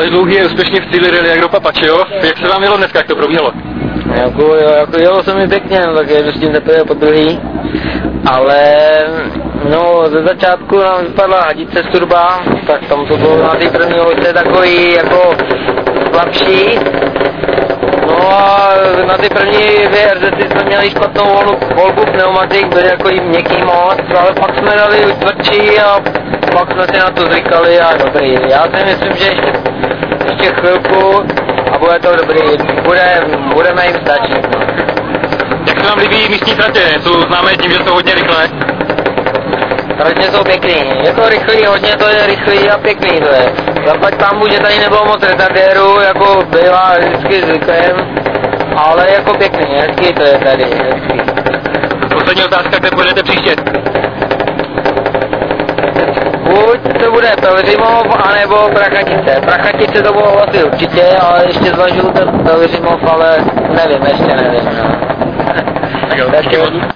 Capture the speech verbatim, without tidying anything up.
Aleš Dlouhý je úspěšně v cíli Rally Agro Papaccio. Jak se vám jelo dneska, jak to probíhalo? Jako, jo, jako jelo se mi pěkně, no, tak je s tím teprve po druhý. Ale no, ze začátku nám vypadla hadice z turba, tak tam to bylo na té první loďce takový jako slabší. No a na ty první dvě er zety jsme měli špatnou volbu, volbu pneumatik, byly jako měkký moc, ale pak jsme dali tvrdší a pak jsme si na to zvykali a dobrý. Já si myslím, že ještě, ještě chvilku a bude to dobrý, bude, budeme jim stačit. No. Jak se vám líbí místní tratě? Jsou známé tím, že jsou hodně rychlé? Tratě jsou pěkný, je to rychlý, hodně to je rychlý a pěkný to je. Zaplať pámu, že tady nebylo moc retardérů, jako byla vždycky zvykem, ale jako pěkný, hezký to je tady, hezký. Poslední otázka, kde pojedete příště? Buď to bude Pelhřimov, anebo Prachatice. Prachatice to bylo asi určitě, ale ještě zvažuju ten Pelhřimov, ale nevím, ještě nevím. No. Tak jo, tak jo.